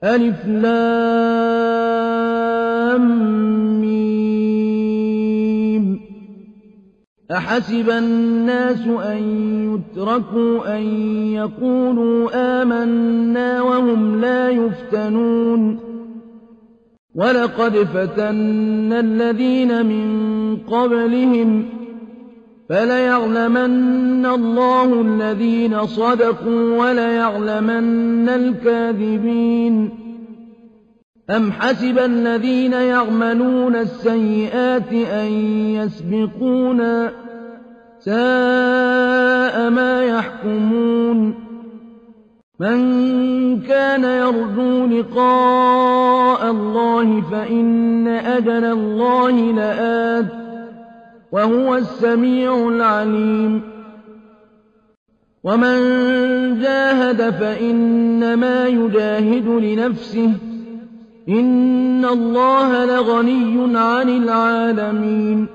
ألف لام ميم. أحسب الناس أن يتركوا أن يقولوا آمنا وهم لا يفتنون ولقد فتنا الذين من قبلهم فليعلمن الله الذين صدقوا وليعلمن الكاذبين. أم حسب الذين يعملون السيئات أن يسبقونا ساء ما يحكمون. من كان يرجو لقاء الله فإن أجل الله لآت وهو السميع العليم. ومن جاهد فإنما يجاهد لنفسه إن الله لغني عن العالمين.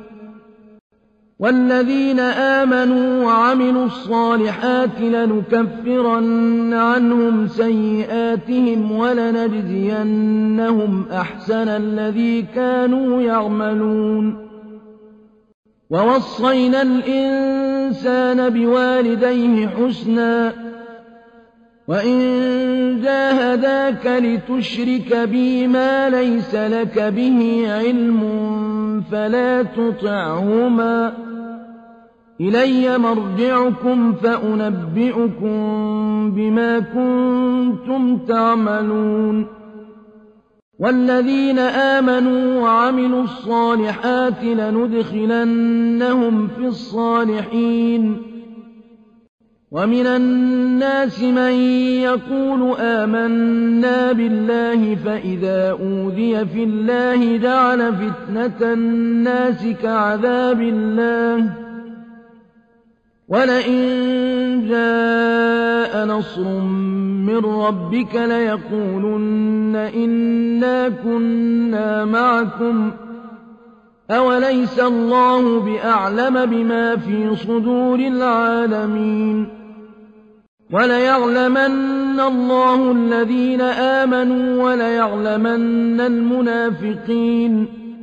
والذين آمنوا وعملوا الصالحات لنكفرن عنهم سيئاتهم ولنجزينهم أحسن الذي كانوا يعملون. ووصينا الإنسان بوالديه حسنا وإن جاهداك لتشرك بي ما ليس لك به علم فلا تطعهما إلي مرجعكم فأنبئكم بما كنتم تعملون. والذين آمنوا وعملوا الصالحات لندخلنهم في الصالحين. ومن الناس من يقول آمنا بالله فإذا أوذي في الله جعل فتنة الناس كعذاب الله ولئن جاء نصر من ربك ليقولن إنا كنا معكم أوليس الله بأعلم بما في صدور العالمين. وليعلمن الله الذين آمنوا وليعلمن المنافقين.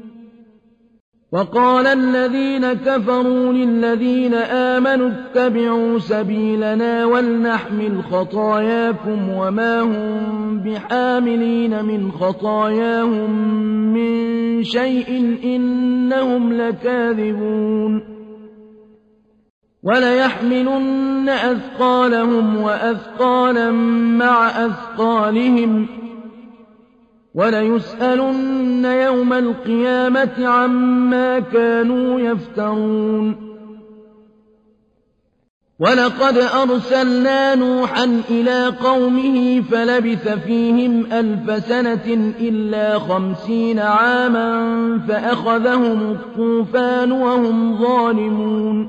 وقال الذين كفروا للذين آمنوا اتبعوا سبيلنا ولنحمل خطاياكم وما هم بحاملين من خطاياهم من شيء إنهم لكاذبون. وليحملن أثقالهم وأثقالا مع أثقالهم وليسألن يوم القيامة عما كانوا يفترون. ولقد أرسلنا نوحا إلى قومه فلبث فيهم 1000 سنة إلا 50 عاما فأخذهم الطوفان وهم ظالمون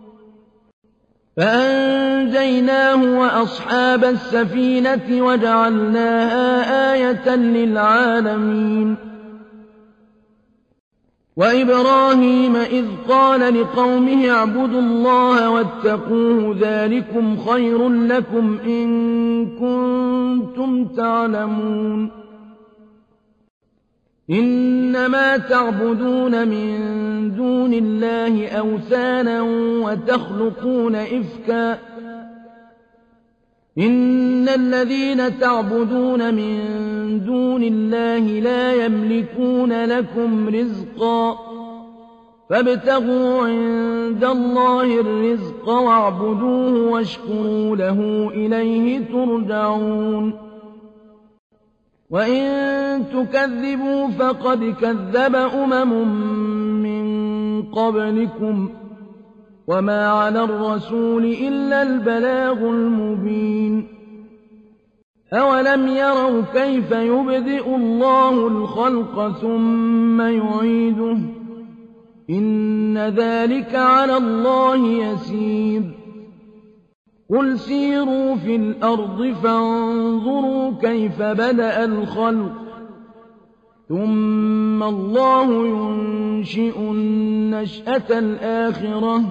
فأنجيناه وأصحاب السفينة وجعلناها آية للعالمين. وإبراهيم إذ قال لقومه اعبدوا الله واتقوه ذلكم خير لكم إن كنتم تعلمون. إنما تعبدون من دون الله أوثانا وتخلقون إفكا إن الذين تعبدون من دون الله لا يملكون لكم رزقا فابتغوا عند الله الرزق واعبدوه واشكروا له إليه ترجعون. وإن تكذبوا فقد كذب من قبلكم وما على الرسول إلا البلاغ المبين. أولم يروا كيف يبدئ الله الخلق ثم يعيده إن ذلك على الله يسير. قل سيروا في الأرض فانظروا كيف بدأ الخلق ثم الله ينشئ النشأة الآخرة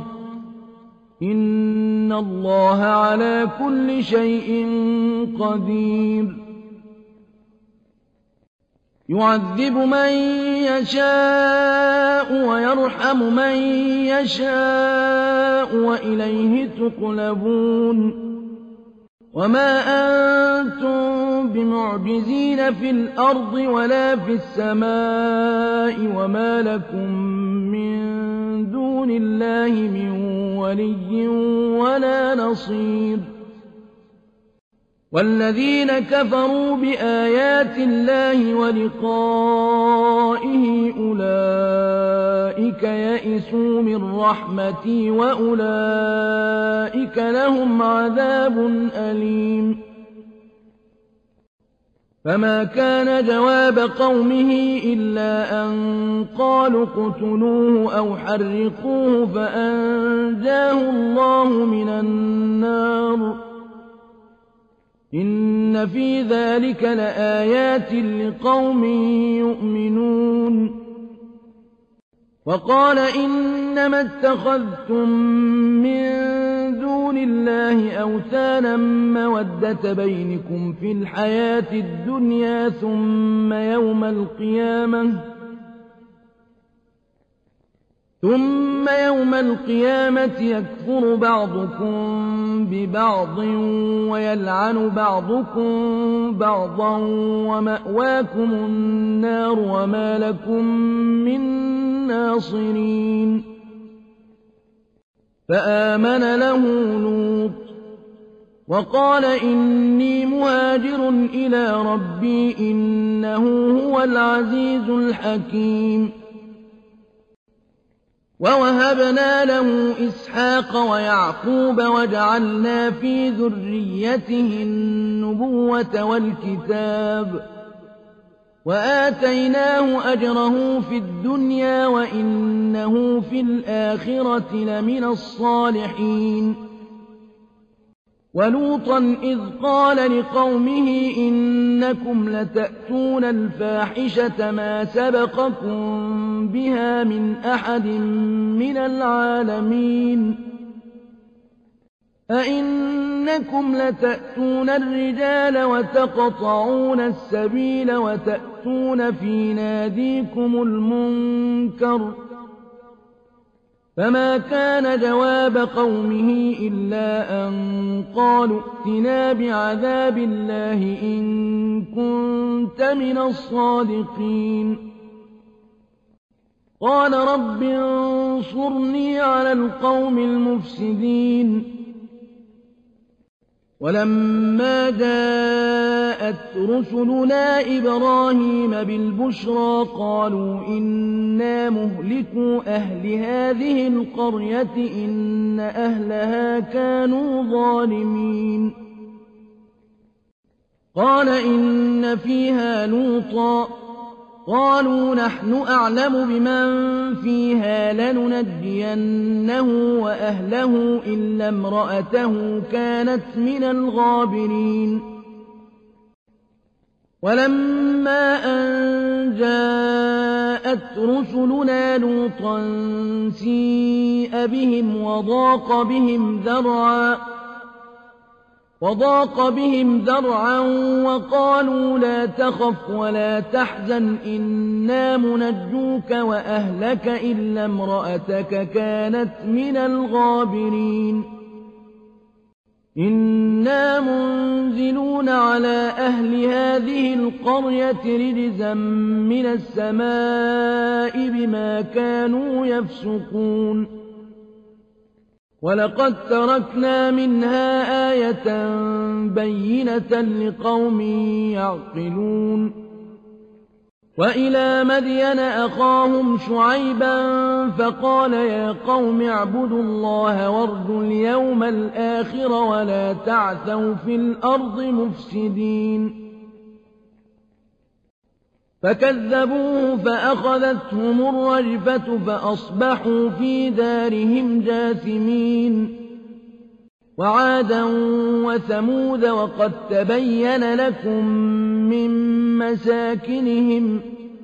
إن الله على كل شيء قدير. يعذب من يشاء ويرحم من يشاء وإليه تقلبون وما أنتم بمعجزين في الأرض ولا في السماء وما لكم من دون الله من ولي ولا نصير والذين كفروا بآيات الله ولقائه أولئك يئسوا من رحمتي وأولئك لهم عذاب أليم فما كان جواب قومه إلا أن قالوا اقتلوه أو حرقوه فأنجاه الله من النار إن في ذلك لآيات لقوم يؤمنون وقال إنما اتخذتم من دون الله أوثانا مودة بينكم في الحياة الدنيا ثم يوم القيامة يكفر بعضكم ببعض ويلعن بعضكم بعضا ومأواكم النار وما لكم من ناصرين فآمن له لوط وقال إني مهاجر إلى ربي إنه هو العزيز الحكيم ووهبنا له إسحاق ويعقوب وجعلنا في ذريته النبوة والكتاب وآتيناه أجره في الدنيا وإنه في الآخرة لمن الصالحين ولوطا إذ قال لقومه إنكم لتأتون الفاحشة ما سبقكم بها من أحد من العالمين أئنكم لتأتون الرجال وتقطعون السبيل وتأتون في ناديكم المنكر فما كان جواب قومه إلا أن قالوا ائتنا بعذاب الله إن كنت من الصادقين قال رب انصرني على القوم المفسدين ولما جاءت رسلنا إبراهيم بالبشرى قالوا إنا مهلكو أهل هذه القرية إن أهلها كانوا ظالمين قال إن فيها لوطا قالوا نحن أعلم بمن فيها لننجينه وأهله إلا امرأته كانت من الغابرين ولما أن جاءت رسلنا لوطا سيء بهم وضاق بهم ذرعا وقالوا لا تخف ولا تحزن إنا منجوك وأهلك إلا امرأتك كانت من الغابرين إنا منزلون على أهل هذه القرية رجزا من السماء بما كانوا يفسقون ولقد تركنا منها آية بينة لقوم يعقلون وإلى مدين أخاهم شعيبا فقال يا قوم اعبدوا الله وارجوا اليوم الآخر ولا تعثوا في الأرض مفسدين فكذبوه فأخذتهم الرجفة فأصبحوا في دارهم جاثمين وعادا وثمود وقد تبين لكم من مساكنهم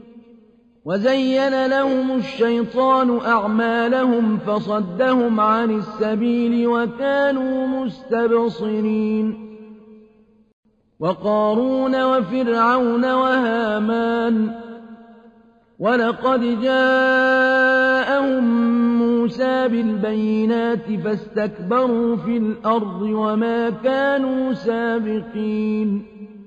وزين لهم الشيطان أعمالهم فصدهم عن السبيل وكانوا مستبصرين وقارون وفرعون وهامان ولقد جاءهم موسى بالبينات فاستكبروا في الأرض وما كانوا سابقين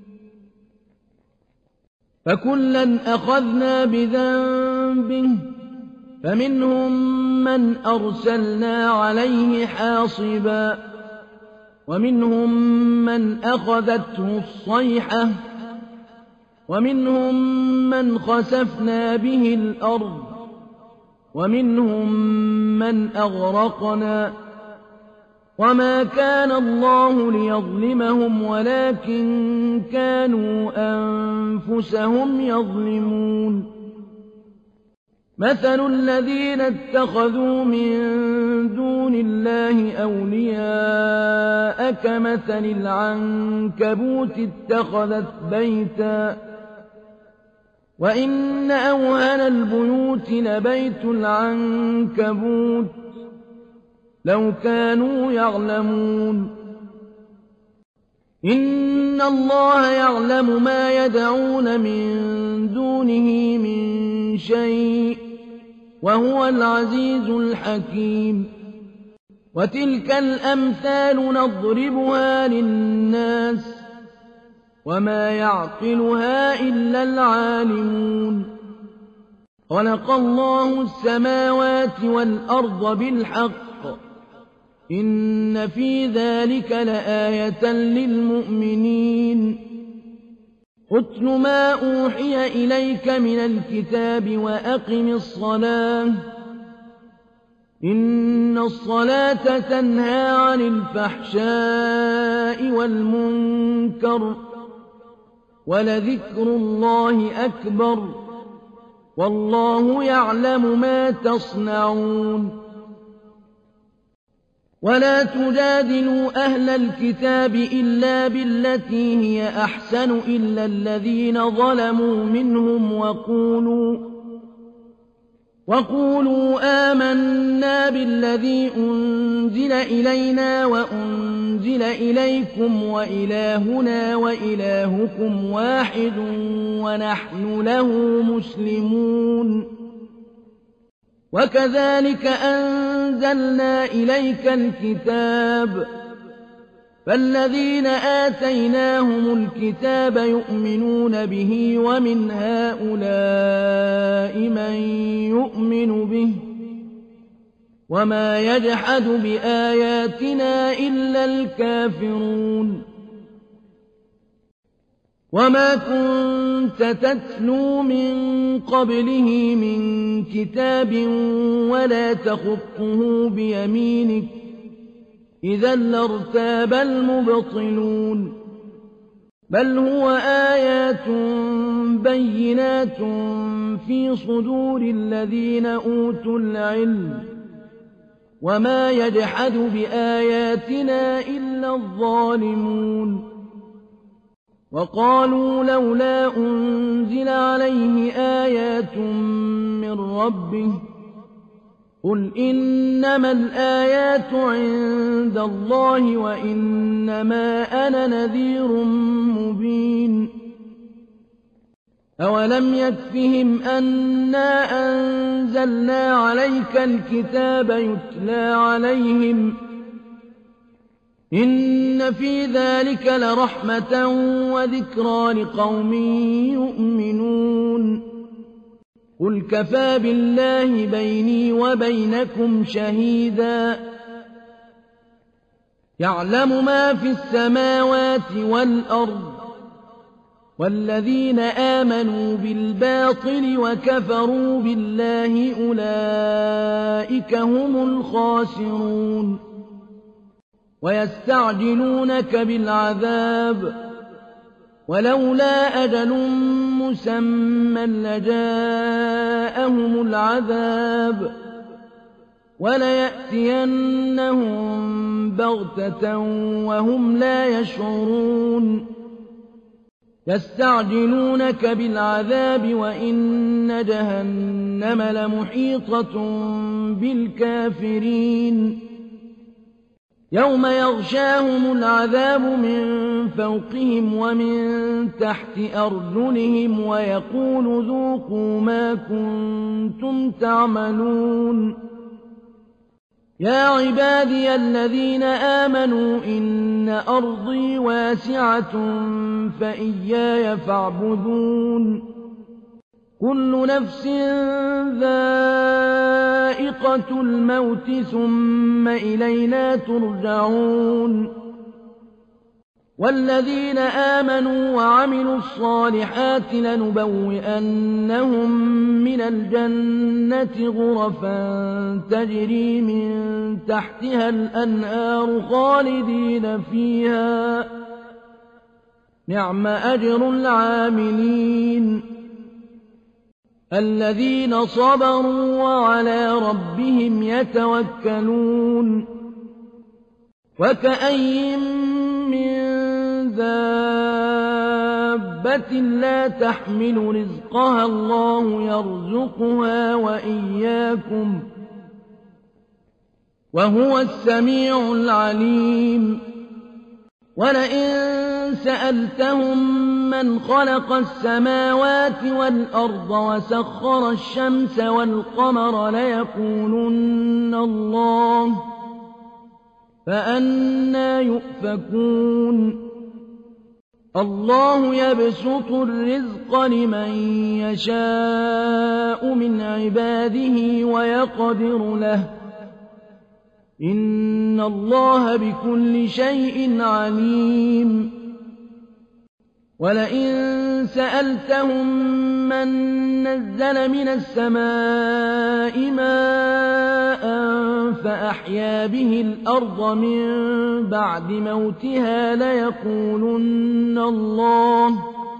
فكلا أخذنا بذنبه فمنهم من أرسلنا عليه حاصبا ومنهم من أخذته الصيحة ومنهم من خسفنا به الأرض ومنهم من أغرقنا وما كان الله ليظلمهم ولكن كانوا أنفسهم يظلمون مثل الذين اتخذوا من دون الله أولياء كمثل العنكبوت اتخذت بيتا وإن أوهن البيوت لبيت العنكبوت لو كانوا يعلمون إن الله يعلم ما يدعون من دونه من شيء وهو العزيز الحكيم وتلك الأمثال نضربها للناس وما يعقلها إلا العالمون خلق الله السماوات والأرض بالحق إن في ذلك لآية للمؤمنين اتل ما أوحي إليك من الكتاب وأقم الصلاة إن الصلاة تنهى عن الفحشاء والمنكر ولذكر الله أكبر والله يعلم ما تصنعون ولا تجادلوا أهل الكتاب إلا بالتي هي أحسن إلا الذين ظلموا منهم وقولوا آمنا بالذي أنزل إلينا وأنزل إليكم وإلهنا وإلهكم واحد ونحن له مسلمون وكذلك أنزلنا إليك الكتاب فالذين آتيناهم الكتاب يؤمنون به ومن هؤلاء من يؤمن به وما يجحد بآياتنا إلا الكافرون وما كنت تتلو من قبله من كتاب ولا تخطه بيمينك إذا لارتاب المبطلون بل هو آيات بينات في صدور الذين أوتوا العلم وما يجحد بآياتنا إلا الظالمون وقالوا لولا أنزل عليه آيات من ربه قل إنما الآيات عند الله وإنما أنا نذير مبين أولم يكفهم أنا أنزلنا عليك الكتاب يتلى عليهم إن في ذلك لرحمة وذكرى لقوم يؤمنون قل كفى بالله بيني وبينكم شهيدا يعلم ما في السماوات والأرض والذين آمنوا بالباطل وكفروا بالله أولئك هم الخاسرون ويستعجلونك بالعذاب ولولا أجل مسمى لجاءهم العذاب وليأتينهم بغتة وهم لا يشعرون يستعجلونك بالعذاب وإن جهنم لمحيطة بالكافرين يوم يغشاهم العذاب من فوقهم ومن تحت أرجلهم ويقول ذوقوا ما كنتم تعملون يا عبادي الذين آمنوا إن أرضي واسعة فإياي فاعبدون كل نفس ذائقة الموت ثم إلينا ترجعون والذين آمنوا وعملوا الصالحات لنبوئنهم من الجنة غرفا تجري من تحتها الأنهار خالدين فيها نعم أجر العاملين الذين صبروا وعلى ربهم يتوكلون وكأي من دابة لا تحمل رزقها الله يرزقها وإياكم وهو السميع العليم ولئن سألتهم من خلق السماوات والأرض وسخر الشمس والقمر ليقولن الله فأنى يؤفكون الله يبسط الرزق لمن يشاء من عباده ويقدر له إن الله بكل شيء عليم ولئن سألتهم من نزل من السماء ماء فأحيا به الأرض من بعد موتها ليقولن الله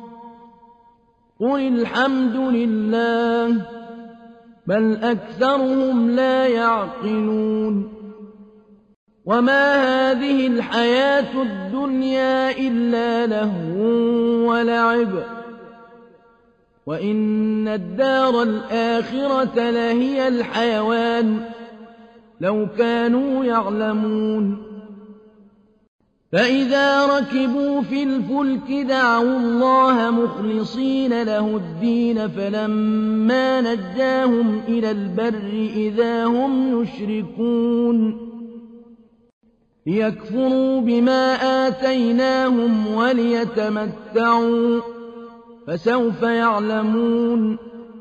قل الحمد لله بل أكثرهم لا يعقلون وما هذه الحياة الدنيا إلا لهو ولعب وإن الدار الآخرة لهي الحيوان لو كانوا يعلمون فإذا ركبوا في الفلك دعوا الله مخلصين له الدين فلما نجاهم إلى البر إذا هم يشركون ليكفروا بما آتيناهم وليتمتعوا فسوف يعلمون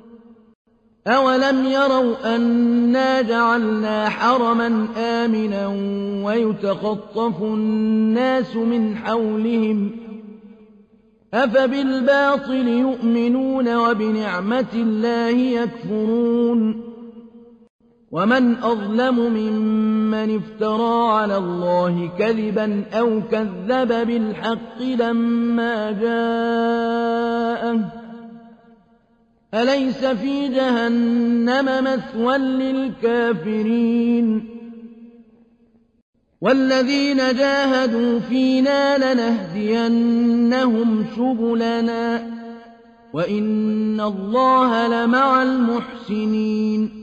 أولم يروا أنا جعلنا حرما آمنا ويتخطف الناس من حولهم أفبالباطل يؤمنون وبنعمة الله يكفرون ومن أظلم ممن افترى على الله كذبا أو كذب بالحق لما جاءه أليس في جهنم مثوى للكافرين والذين جاهدوا فينا لنهدينهم سبلنا وإن الله لمع المحسنين